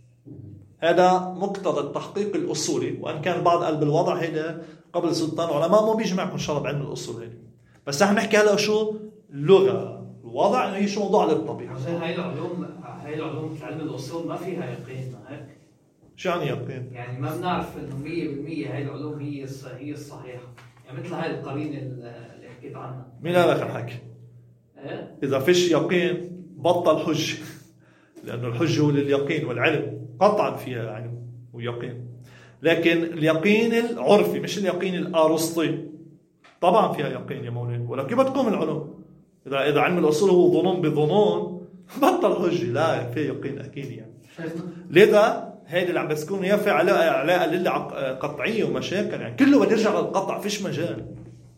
Speaker 1: هذا مقتضى التحقيق الأصولي، وأن كان بعض قال بالوضع هذا قبل سلطان علماء مو بيجي معكم إن شاء الله بعلم الأصول هذه، بس نحن نحكي هلا شو اللغة الوضع إنه هي شو موضوع للطبيعة.
Speaker 3: عشان هاي العلوم هاي العلوم في علم الأصول ما فيها يقين هيك.
Speaker 1: شو يعني يقين؟
Speaker 3: يعني ما بنعرف إنه مية بالمية هاي العلوم هي هي الصحيحة، يعني مثل هاي القرينة اللي حكيت عنها.
Speaker 1: مين قال لك الحكي؟
Speaker 3: إيه؟
Speaker 1: إذا فيش يقين بطل حج، لأنه الحج هو لليقين والعلم قطعا فيها علم ويقين، لكن اليقين العرفي مش اليقين الأرسطي. طبعا فيها يقين يا مولانا، ولكن كيف بتقوم العلوم؟ إذا إذا علم الأصول هو ظنون بظنون بطل حج، لا في يقين أكيد يعني. لذا هيدا اللي عم بسكون هي في علاقة علاقة للي قطعية ومشاكل، يعني كله بده يرجع للقطع، فيش مجال.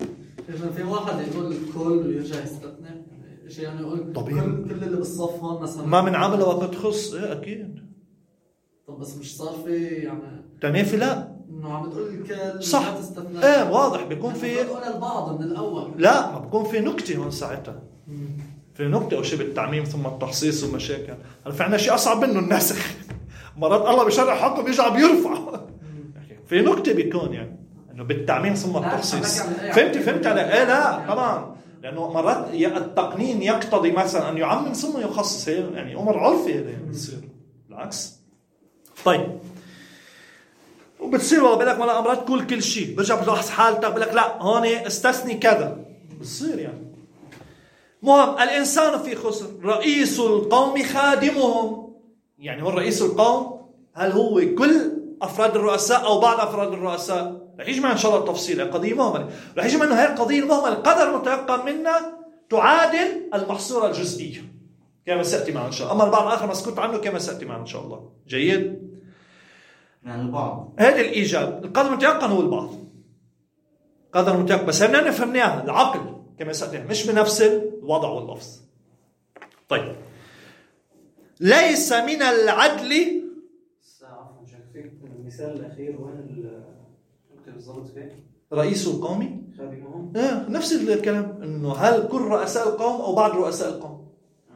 Speaker 5: إذا في واحد يقول الكل ويرجع يستثني يعني شيء يعني يقول
Speaker 1: طبيعي.
Speaker 5: كل كل اللي بالصف هون مثلا
Speaker 1: ما من عمل وقد تخص. إيه أكيد.
Speaker 5: طب بس مش صار في يعني
Speaker 1: تنافي لا.
Speaker 5: إنه عم تقول الكل
Speaker 1: صح.
Speaker 5: لا تستثني.
Speaker 1: إيه واضح بيكون في.
Speaker 5: بتقول البعض من الأول.
Speaker 1: لا ما بيكون في نكتة هون ساعتها. في نكتة أو شيء بالتعميم ثم التخصيص ومشاكل. هلا في عنا شيء أصعب منه النسخ. مرات الله بشرع حقه بيرجع بيرفع. في نكتة بيكون يعني إنه بالتعميم ثم التخصيص. فهمتي فهمت على إيه؟ لا طبعا. لأنه مرات التقنين يقتضي مثلا أن يعمم ثم يخصص. يعني أمر عرفي يعني بتصير. بالعكس. طيب. وبتصير والله بقول لك ما أمرات تقول كل شيء. برجع بلاحظ حالتك بقول لك لا هون استثني كذا. بتصير يعني. مهم الإنسان في خسر. رئيس القوم خادمهم. يعني هو رئيس القوم هل هو كل أفراد الرؤساء أو بعض أفراد الرؤساء؟ رح يجي معنا إن شاء الله التفصيل. قضية مهمة. رح يجي معنا هاي القضية المهمة القدر متيقن منا تعادل المحصورة الجزئية كما سأتي معنا إن شاء الله. أما البعض الآخر مسكوت عنه كما سأتي معنا إن شاء الله. جيد.
Speaker 2: يعني البعض
Speaker 1: هذا الإيجاب. القدر المتيقن هو البعض. قدر متيقن بس هنا نفهمناها العقل كما سأتي مش بنفس الوضع واللفظ. طيب. ليس من العدل.
Speaker 3: عفوا شك فيك المثال الأخير وين النقطة بالضبط فيه؟
Speaker 1: رئيس القوم
Speaker 3: خادمهم.
Speaker 1: آه نفس الكلام إنه هل كل رؤساء القوم أو بعض رؤساء القوم.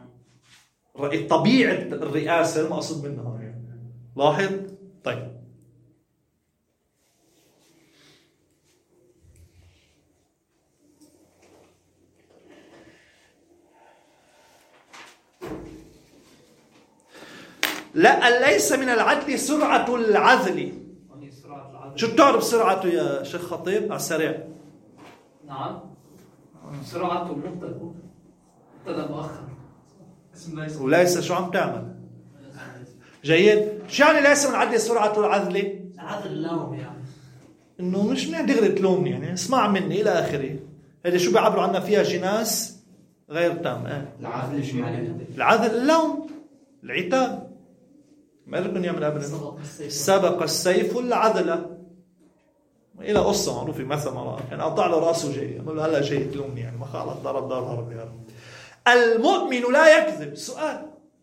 Speaker 1: طبيعة الرئاسة المقصود منها يعني. لاحظ. طيب. لا ليس من العدل سرعة العذل. شو بتعرف سرعته يا شيخ خطيب على السريع؟
Speaker 5: نعم. سرعته مبتدأ مبتدأ مؤخر.
Speaker 6: اسم ليس.
Speaker 1: وليس شو عم تعمل؟ جيد. شو يعني ليس من العدل سرعة العذل؟
Speaker 4: عدل اللوم يعني.
Speaker 1: إنه مش منيح دغري تلومني يعني اسمع مني إلى آخره. هذا شو بيعبروا عنها فيها جناس غير تام. إيه.
Speaker 2: العدل شو يعني؟
Speaker 1: العدل اللوم العتاب. ما لكم يعمل أبدا. سبق السيف العدل. إلى قصة معروفة مثلا مرة كان قطع له راسه جاي قال له هلا جاي تلومني يعني ما خالص ضرب ضرب هرب يا رب. المؤمن لا يكذب. سؤال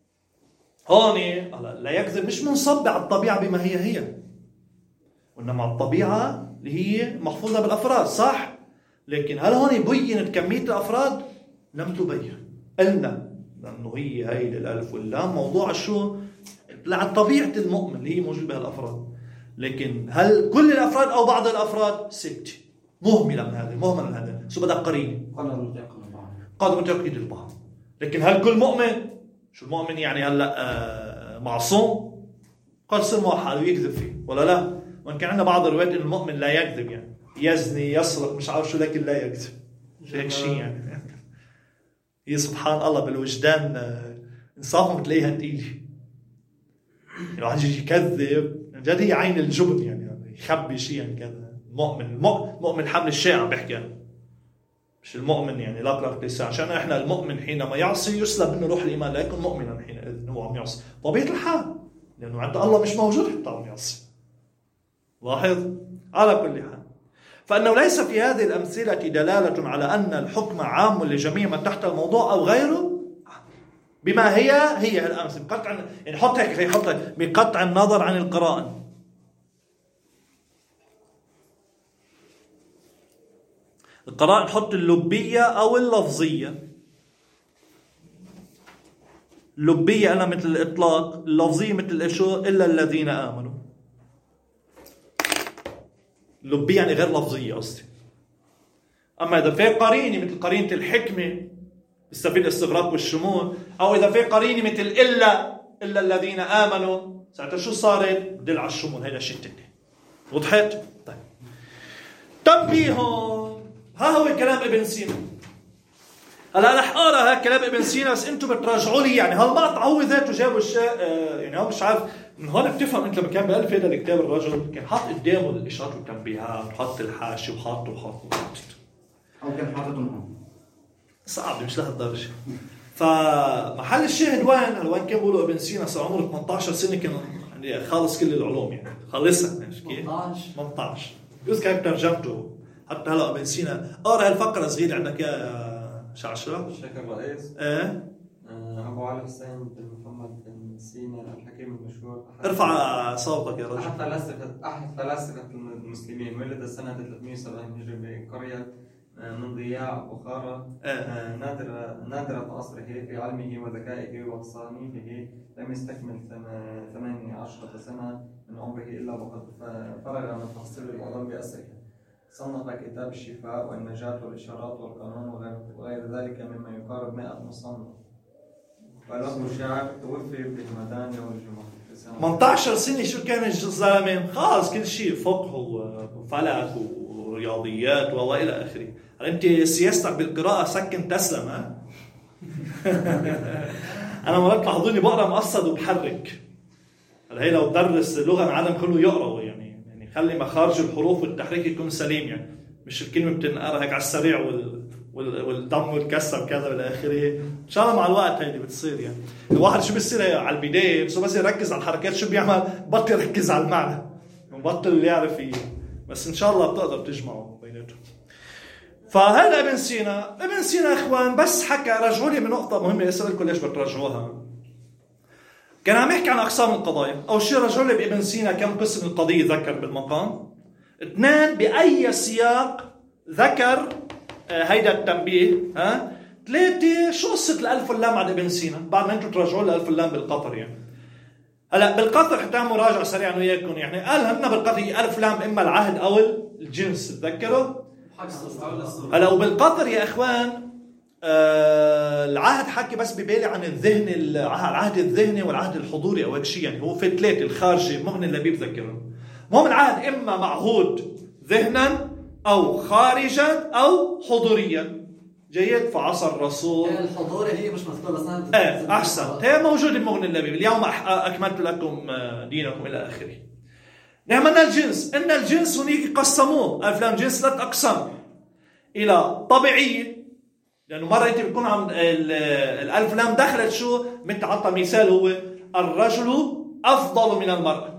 Speaker 1: هون لا يكذب مش منصب على الطبيعة بما هي هي وإنما الطبيعة اللي هي محفوظة بالأفراد صح. لكن هل هون بينت كمية الأفراد؟ لم تبين. قلنا لأنه هي هاي الألف واللام موضوع شو على طبيعة المؤمن اللي هي موجود بها الأفراد. لكن هل كل الأفراد أو بعض الأفراد؟ سكتة مهملة من هذا مهملة من هذا سو بدها قرينة.
Speaker 2: قدر متيقن البعض.
Speaker 1: قدر متيقن البعض. لكن هل كل مؤمن؟ شو المؤمن يعني هلا آه معصوم؟ قد صير معه حاله يكذب فيه ولا لا؟ وإن كان عندنا بعض الروايات إن المؤمن لا يكذب يعني يزني يسرق مش عارف شو لكن لا يكذب. هيك شيء يعني. هي سبحان الله بالوجدان آه إنصافهم بتلاقيها تقيلة. الواحد يجي يكذب جد هي عين الجبن يعني يخبي شيء يعني كذا. المؤمن المؤمن حمل الشيء عم بحكي أنا مش المؤمن يعني لا قرأت لسان عشان إحنا المؤمن حينما يعصي يسلب منه روح الإيمان لا يكون مؤمنا حين هو عم يعصي طبيعة الحال لأنه عند الله مش موجود حتى عم يعصي. لاحظ على كل حال فأنه ليس في هذه الأمثلة دلالة على أن الحكم عام لجميع من تحت الموضوع أو غيره بما هي هي الأمثلة بقطع يعني حط هيك في حط بقطع النظر عن القرائن. القرائن حط اللبية أو اللفظية. اللبية أنا مثل الإطلاق اللفظية مثل شو إلا الذين آمنوا. اللبية يعني غير لفظية قصدي. أما إذا في قرينة مثل قرينة الحكمة يستفيد الاستغراق والشمول أو إذا في قرينة مثل إلا إلا الذين آمنوا ساعتها شو صارت دل على الشمول. هيدا الشيء الثاني. وضحت؟ طيب تنبيه ها هو كلام ابن سينا. هلا رح اقرا هذا كلام ابن سينا بس انتم بتراجعوا لي يعني هالمقطع هو ذاته جابوا الشيء آه يعني هو مش عارف من هون بتفهم انت لما كان بألف هذا الكتاب الرجل كان حاط قدامه الاشارات والتنبيهات وحط الحاشي وحاط وحط وحط
Speaker 2: او كان حاططهم هون
Speaker 1: صعب مش لهالدرجه. فمحل الشاهد وين هلا وين كان بيقولوا ابن سينا صار عمره ثمانية عشر سنه كان يعني خالص كل العلوم يعني خلصها كيف ثمانية عشر بس كان ترجمته حتى هلا ابن سينا اقرا هالفقره صغيره عندك يا شعشع.
Speaker 8: الشيخ الرئيس
Speaker 1: ايه
Speaker 8: أبو علي حسين بن محمد بن سينا الحكيم المشهور
Speaker 1: ارفع صوتك يا رجل.
Speaker 8: أحد فلاسفة أحد فلاسفة المسلمين، ولد سنة ثلاثمئة وسبعين هجري بقرية من ضياع بخارى، نادرة نادرة عصره في علمه وذكائه وتصانيفه، لم يستكمل ثمانية عشرة سنة من عمره إلا وقد فرغ من تحصيل العلوم بأسرها. صنف كتاب الشفاء والنجاة والإشارات والقانون وغير ذلك مما يقارب مئة مصنف. وله شاعر توفي بالمدانة والجمعة.
Speaker 1: ثمانية عشر سنة شو كان الزلمة؟ خلاص كل شيء فقه وفلك ورياضيات وإلى آخره. أنت سياستك بالقراءة سكن تسلم ها؟ أنا مرات لاحظوني بقرأ مقصد وبحرك. هي لو درس لغة العالم كله يقرأ يعني يعني خلي مخارج الحروف والتحريك يكون سليم يعني مش الكلمة بتنقرأ هيك على السريع وال والضم والكسر كذا والى اخره. ان شاء الله مع الوقت هيدي بتصير يعني الواحد شو بيصير على البدايه بس بس يركز على الحركات شو بيعمل بطل يركز على المعنى بطل يعرف فيه بس ان شاء الله بتقدر تجمعه بيناتهم. فهذا ابن سينا ابن سينا اخوان بس حكى رجعوا لي من نقطه مهمه اسالكم ليش بترجعوها. كان عم يحكي عن اقسام القضايا. اول شيء رجعوا لي بابن سينا كم قسم القضيه ذكر بالمقام. اثنين باي سياق ذكر هيدا التنبيه. ها ثلاثة شو قصة الألف واللام عند ابن سينا بعد ما انتم تراجعوا الألف واللام بالقطر يعني. هلا بالقطر حتى مراجعة سريعا وياكم يعني قال هنا بالقطر ألف لام إما العهد أو الجنس تذكروا. هلا وبالقطر يا إخوان آه العهد حكي بس ببالي عن الذهن العهد الذهني والعهد الحضوري أو هيك شيء يعني هو في ثلاثة الخارجي مغني اللي بيتذكروا. المهم العهد إما معهود ذهنا أو خارجا أو حضوريا. جيد. فعصر الرسول
Speaker 5: الحضوري هي مش مذكورة أصلا.
Speaker 1: ايه أحسن هي موجودة بمغني اللبيب اليوم أكملت لكم دينكم إلى آخره. نعمنا الجنس إن الجنس هناك قسموه أفلام جنس ثلاث أقسام إلى طبيعية لأنه مرة أنت بيكون عم الألف لام دخلت شو مثل عطى مثال هو الرجل أفضل من المرأة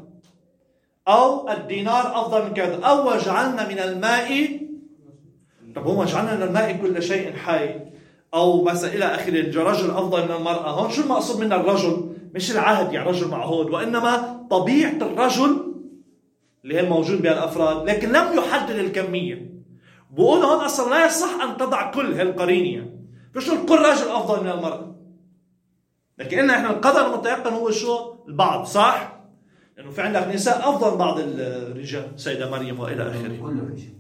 Speaker 1: أو الدينار أفضل من كذا أو وجعلنا من الماء. طب هو وجعلنا من الماء كل شيء حي أو مثلا إلى آخره الرجل أفضل من المرأة. هون شو المقصود من الرجل؟ مش العهد يعني رجل معهود وإنما طبيعة الرجل اللي هي الموجود بها الأفراد لكن لم يحدد الكمية. بقول هون أصلا لا يصح أن تضع كل هالقرينية فيش نقول كل رجل أفضل من المرأة لكن إحنا إحنا القدر المتيقن هو شو البعض صح؟ لأنه في عندك نساء أفضل من بعض الرجال سيدة مريم وإلى آخره.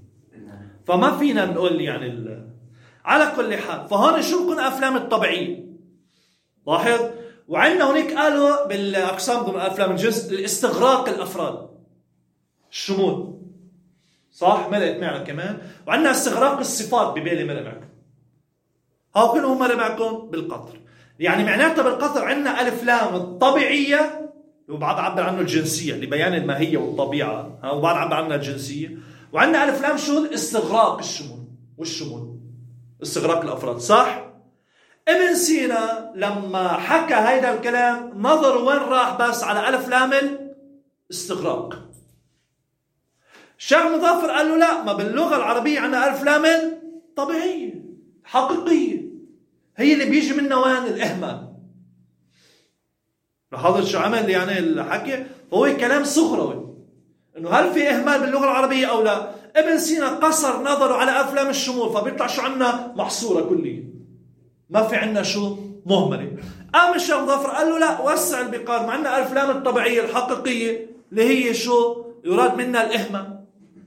Speaker 1: فما فينا نقول يعني ال... على كل حال فهون شو بكون أفلام الطبيعية لاحظ. وعندنا هناك قالوا بالأقسام ضمن أفلام الجنس الاستغراق الأفراد الشمول صح مرقت معنا كمان. وعندنا استغراق الصفات ببالي مرق معكم هاو كلهم مرق معكم بالقطر يعني معناتها بالقطر عندنا ألف لام الطبيعية وبعد عبر عنه الجنسية لبيان الماهية والطبيعة وبعد عبر عنها الجنسية. وعندنا ألف لام شو الاستغراق الشمول والشمول استغراق الأفراد صح. ابن سينا لما حكى هيدا الكلام نظر وين راح بس على ألف لام الاستغراق. الشيخ مظفر قال له لا ما باللغة العربية عندنا ألف لام طبيعية حقيقية هي اللي بيجي منها وين الإهمال. لاحظت شو عمل يعني الحكي فهو كلام صغروي انه هل في اهمال باللغه العربيه او لا. ابن سينا قصر نظره على افلام الشمول فبيطلع شو عندنا محصوره كليه ما في عندنا شو مهمله. قام الشيخ ظفر قال له لا وسع البقار ما عندنا الافلام الطبيعيه الحقيقيه اللي هي شو يراد منها الاهمال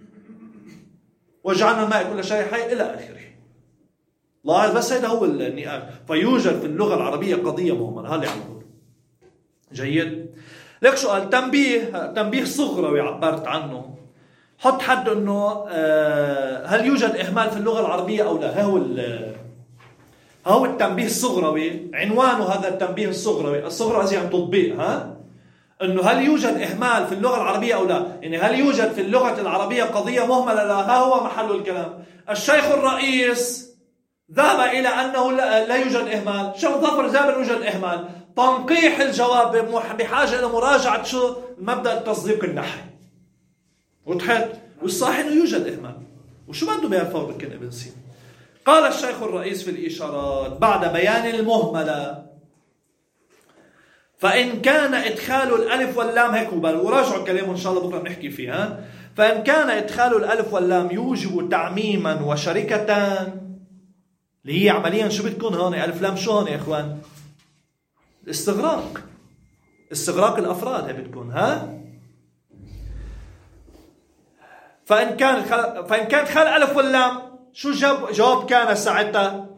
Speaker 1: وجعلنا الماء كل شيء حي الى اخره. لاحظ بس هذا هو النقاش. فيوجد في اللغه العربيه قضيه مهمله هذا عم نقول. جيد. لك شو قال تنبيه تنبيه صغروي عبرت عنه حط حد انه هل يوجد اهمال في اللغه العربيه او لا. ها هو هو التنبيه الصغروي عنوانه هذا التنبيه الصغروي الصغروي قصدي عن تطبيق ها انه هل يوجد اهمال في اللغه العربيه او لا يعني هل يوجد في اللغه العربيه قضيه مهمله لا. ها هو محل الكلام. الشيخ الرئيس ذهب الى انه لا يوجد اهمال. الشيخ ظفر ذهب يوجد اهمال. تنقيح الجواب بحاجة إلى مراجعة شو مبدأ التصديق النحوي. وضحت؟ والصحيح إنه يوجد إهمال وشو بده بهالفور كان ابن سينا؟ قال الشيخ الرئيس في الإشارات بعد بيان المهملة: فإن كان إدخال الألف واللام، هيك وبال وراجعوا كلامه إن شاء الله بكرة بنحكي فيها. فإن كان إدخال الألف واللام يوجب تعميما وشركتان، اللي هي عمليا شو بتكون هون؟ ألف لام شو هون يا إخوان؟ استغراق، استغراق الأفراد هي بتكون. ها فإن كان خل... فإن كان خل ألف واللام شو جاب جواب كان ساعتها؟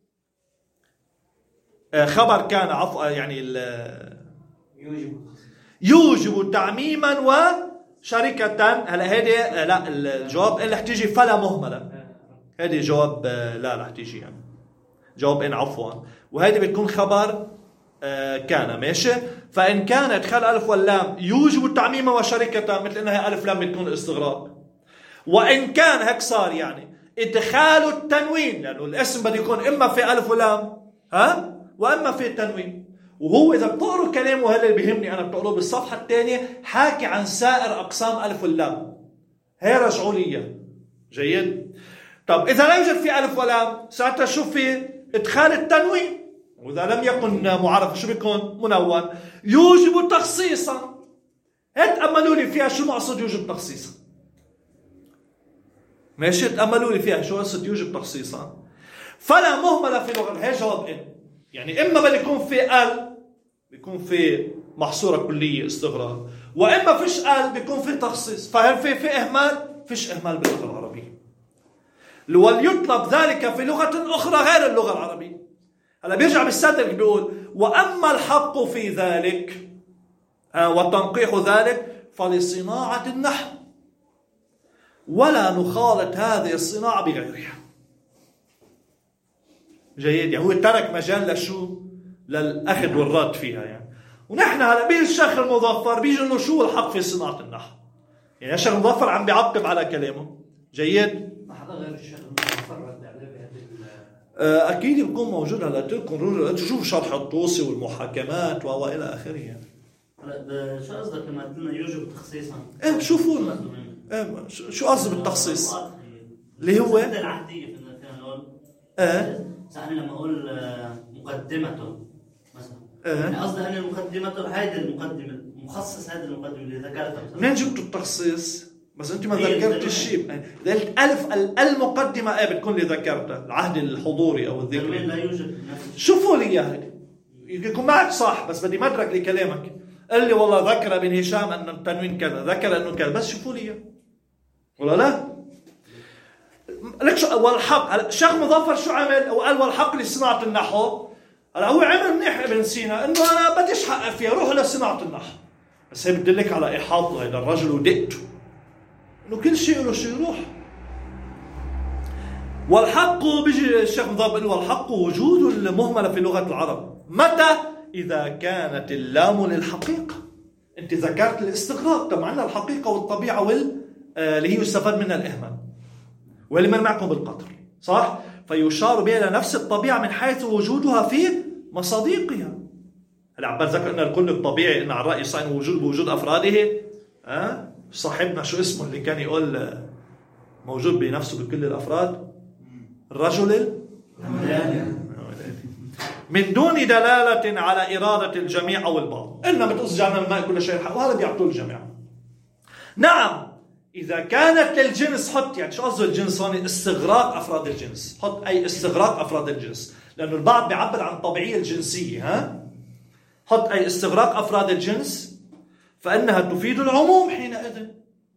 Speaker 1: خبر كان عفوا يعني ال...
Speaker 3: يوجب
Speaker 1: يوجب تعميما وشركة. هلا هيدي لا الجواب إن رح تيجي فلا مهملة، هيدي جواب لا رح تيجي يعني جواب إن عفوا، وهيدي بتكون خبر كان ماشي. فإن كان إدخال ألف واللام يوجب التعميم وشركة، مثل إنها ألف لام بتكون الاستغراق. وإن كان هيك صار يعني إدخال التنوين، لأنه يعني الاسم بده يكون إما في ألف ولام ها وإما في التنوين. وهو إذا بتقروا كلامه هلا اللي بيهمني أنا بتقروه بالصفحة الثانية، حاكي عن سائر أقسام ألف واللام، هي رجعوا لي. جيد. طب إذا لا يوجد في ألف ولام ساعتها شو في؟ إدخال التنوين، وإذا لم يكن معرف شو بيكون؟ منون. يوجب تخصيصا. اتأملوا لي فيها شو مقصود يوجب تخصيصا. ماشي، تأملوا لي فيها شو قصد يوجب تخصيصا. فلا مهملة في لغة، هي جواب إن يعني إما بده يكون في ال بيكون في محصورة كلية استغراق، وإما فيش ال بيكون في تخصيص. فهل في في إهمال؟ فيش إهمال باللغة العربية. وليطلب ذلك في لغة أخرى غير اللغة العربية. هلا بيرجع بالسادر بيقول: وأما الحق في ذلك وتنقيح ذلك فلصناعة النحو، ولا نخالط هذه الصناعة بغيرها. جيد. يعني هو ترك مجال لشو؟ للأخذ والرد فيها يعني. ونحن هلا بيجي الشيخ المظفر بيجي انه شو الحق في صناعة النحو. يعني الشيخ المظفر عم بيعقب على كلامه. جيد.
Speaker 7: ما حدا غير الشيخ المظفر رد عليه بهذه
Speaker 1: اكيد بيكون موجود. هلا تلكم تشوفوا شرح الطوسي والمحاكمات والى اخره يعني.
Speaker 4: هلا شو قصدك لما قلنا يوجب تخصيصا؟
Speaker 1: ايه شوفوا لنا ايه شو قصدي بالتخصيص اللي هو
Speaker 4: العهدية فينا نقول
Speaker 1: ايه
Speaker 4: سألني لما اقول مقدمته مثلا
Speaker 1: ايه
Speaker 4: يعني قصدي ان مقدمته هذه المقدمة مخصص هذه المقدمة اللي ذكرتها.
Speaker 1: منين جبتوا التخصيص؟ بس انت ما ذكرت الشيء. قلت الف المقدمة ايه بتكون اللي ذكرتها العهد الحضوري او الذكري.
Speaker 4: لا يوجد.
Speaker 1: شوفوا لي اياها يكون معك صح، بس بدي مدرك لكلامك. قال لي والله ذكر ابن هشام ان التنوين كذا، ذكر انه كذا، بس شوفوا لي اياه ولا لا؟ لك شو والحق. الشيخ مظفر شو عمل؟ وقال والحق لصناعة النحو. هلا هو عمل منيح ابن سينا انه انا بديش حقق فيها، روح لصناعة النحو. بس هي بتدلك على احاطته هذا الرجل ودقته انه كل شيء له شيء يروح. والحق بيجي الشيخ مظفر بيقول والحق وجود المهملة في لغة العرب. متى؟ إذا كانت اللام للحقيقة. أنت ذكرت الاستغراق، طب عندنا الحقيقة والطبيعة وال اللي هي يستفاد منها الإهمال واللي من معكم بالقطر، صح؟ فيشار بها إلى نفس الطبيعة من حيث وجودها في مصادقها. هلا عم بتذكر أن الكل الطبيعي أن على الرأي صحيح وجود بوجود أفراده. أه؟ صاحبنا شو اسمه اللي كان يقول موجود بنفسه بكل الأفراد؟ الرجل من دون دلالة على إرادة الجميع أو البعض. إنما بتقص جعلنا الماء كل شيء حق، وهذا بيعطوه الجميع. نعم إذا كانت للجنس حط، يعني شو قصده الجنس هون؟ استغراق أفراد الجنس. حط أي استغراق أفراد الجنس، لأنه البعض بيعبر عن الطبيعية الجنسية. ها حط أي استغراق أفراد الجنس فإنها تفيد العموم حينئذ.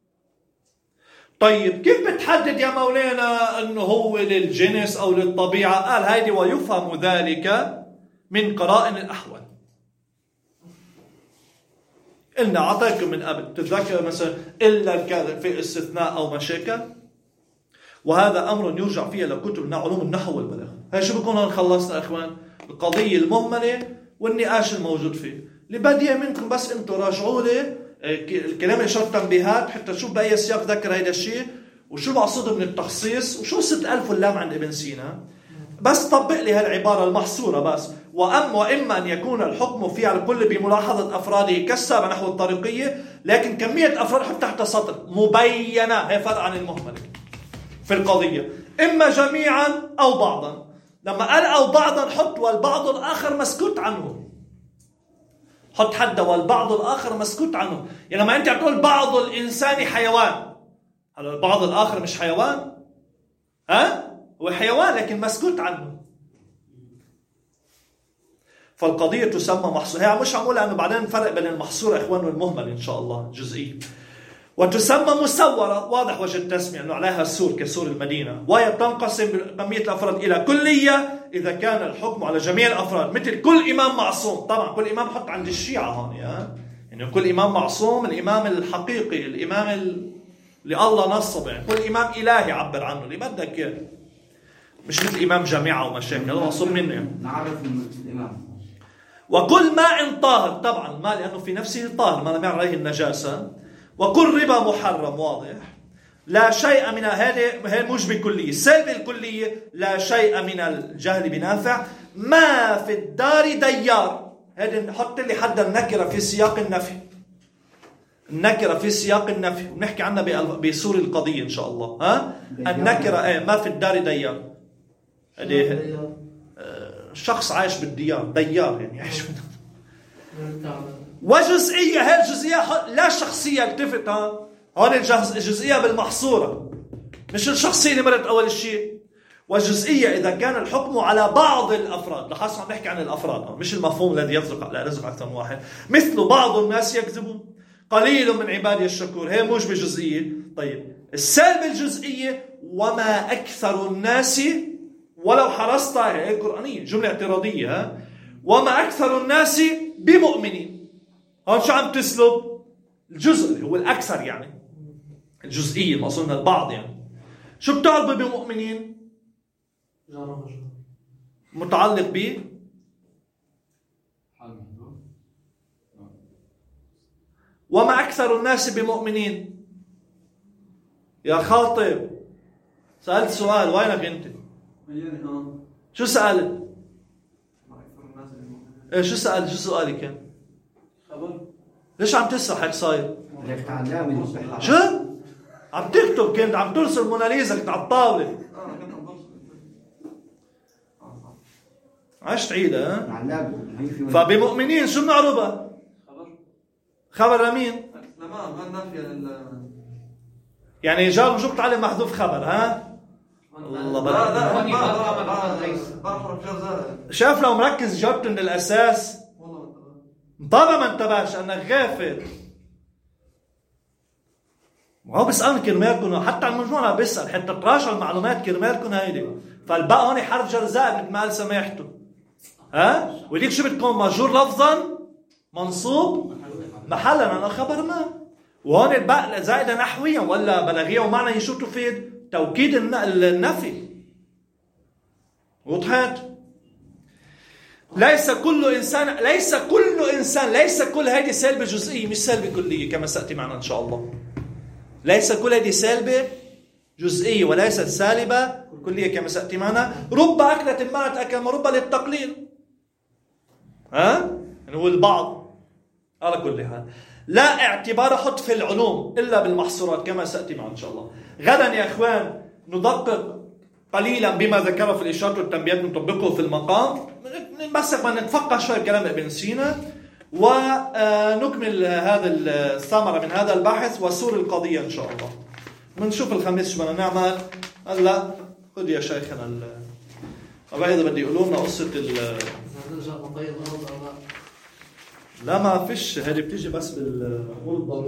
Speaker 1: طيب كيف بتحدد يا مولانا أنه هو للجنس أو للطبيعة؟ قال هيدي ويفهم ذلك من قرائن الأحوال. قلنا أعطيكم من قبل تتذكر مثلا إلا في استثناء أو مشاكل، وهذا أمر يرجع فيه لكتبنا علوم النحو والبلاغة. هاي شو بكون هون خلصنا أخوان القضية المهملة والنقاش الموجود فيه. اللي بدي منكم بس أنتم راجعوا لي الكلام إشارة تنبيهات حتى تشوف بأي سياق ذكر هذا الشيء وشو مقصود من التخصيص وشو ست ألف واللام عند ابن سينا. بس طبق لي هالعبارة المحصورة بس. وأم وإما أن يكون الحكم فيه على الكل بملاحظة أفراده كالسابع نحو الطريقية، لكن كمية أفراد حتى تحت سطر مبينة. هي فرق عن المهملة. في القضية، إما جميعا أو بعضا. لما قال أو بعضا حط والبعض الآخر مسكوت عنه، حط حد والبعض الآخر مسكوت عنه. يعني لما أنت تقول بعض الإنسان حيوان، هل البعض الآخر مش حيوان؟ ها؟ هو حيوان لكن مسكوت عنه. فالقضية تسمى محصورة. هي مش عمولة أنه بعدين نفرق بين المحصور إخوان والمهمل إن شاء الله جزئي. وتسمى مسورة، واضح وجه التسمية أنه عليها سور كسور المدينة. وهي تنقسم بكمية الأفراد إلى كلية إذا كان الحكم على جميع الأفراد، مثل كل إمام معصوم. طبعا كل إمام حط عند الشيعة هون يعني يعني كل إمام معصوم، الإمام الحقيقي، الإمام اللي الله نصب، يعني كل إمام إلهي عبر عنه اللي بدك إياه، مش مثل إمام جامعة ومشاكل، هذا مقصود منه يعني.
Speaker 2: نعرف الإمام.
Speaker 1: وكل ماء طاهر، طبعا الماء لأنه في نفسه طاهر ما لم يعرف عليه النجاسة. وكل ربا محرم، واضح. لا شيء من هذه هي موجب الكلية. سلب الكلية لا شيء من الجهل بنافع. ما في الدار ديار، هذه نحط لي حد النكرة في سياق النفي، النكرة في سياق النفي ونحكي عنها بسور القضية إن شاء الله. ها النكرة ايه ما في الدار ديار، هذه شخص عايش بالديار، ديار يعني عايش بالديار. وجزئية، هي الجزئية لا شخصية، التفت ها هون الجزئية بالمحصورة مش الشخصية اللي مرت أول شيء. وجزئية إذا كان الحكم على بعض الأفراد، لاحظوا عم نحكي عن الأفراد مش المفهوم الذي يصدق لا رزق أكثر من واحد. مثل بعض الناس يكذبون، قليل من عبادي الشكور، هي موجبة جزئية. طيب السلب الجزئية وما أكثر الناس ولو حرصت، هي قرآنية جملة اعتراضية ها؟ وما أكثر الناس بمؤمنين. هون شو عم تسلب؟ الجزء هو الأكثر يعني الجزئية المقصود من البعض يعني. شو بتعرض بمؤمنين؟ متعلق ب وما أكثر الناس بمؤمنين. يا خاطب سألت سؤال، وينك أنت؟ شو سألت؟ إيه شو سأل؟ شو سؤالي كان؟ خبر؟ ليش عم تسرح هيك صاير؟ شو؟ عم تكتب، كنت عم ترسل موناليزا، كنت على الطاولة. عايش تعيدها ها؟ فبمؤمنين شو بنعربها؟ خبر. خبر لمين؟ لا ما ما نافية لل يعني جار مجرد تعلم محذوف خبر ها؟ الله بلا لا لا شاف لو مركز جاوبت من الأساس طبعا ما انتبهش أنك غافل. وهو بيسألني كرمالكم، حتى على المجموعة بيسأل حتى تراجعوا المعلومات كرمالكم هيدي. فالباء هون حرف جر زائد مثل ما قال سماحته ها؟ وليك شو بتكون مجرور لفظا منصوب محلا أنا خبر ما. وهون الباء زائدة نحويا ولا بلاغيا، ومعنى هي شو تفيد؟ توكيد النفي. وضحت؟ ليس كل إنسان ليس كل إنسان ليس كل هذه سلبة جزئية مش سلبة كلية كما سأتي معنا إن شاء الله. ليس كل هذه سلبة جزئية وليست سالبة كلية كما سأتي معنا. رب أكلة مات أكل مربى للتقليل ها؟ يعني هو البعض على كل حال. لا اعتبار حط في العلوم إلا بالمحصورات كما سأتي معنا إن شاء الله. غدا يا إخوان ندقق قليلا بما ذكره في الإشارات والتنبيهات نطبقه في المقام، بس ما نتفقه شوي بكلام ابن سينا ونكمل هذا الثمرة من هذا البحث وسور القضية إن شاء الله. ونشوف الخميس شو بدنا نعمل. هلا خذ يا شيخنا أبا إذا بدي يقولوا لنا قصة ال لا ما فيش، هذه بتيجي بس بالقول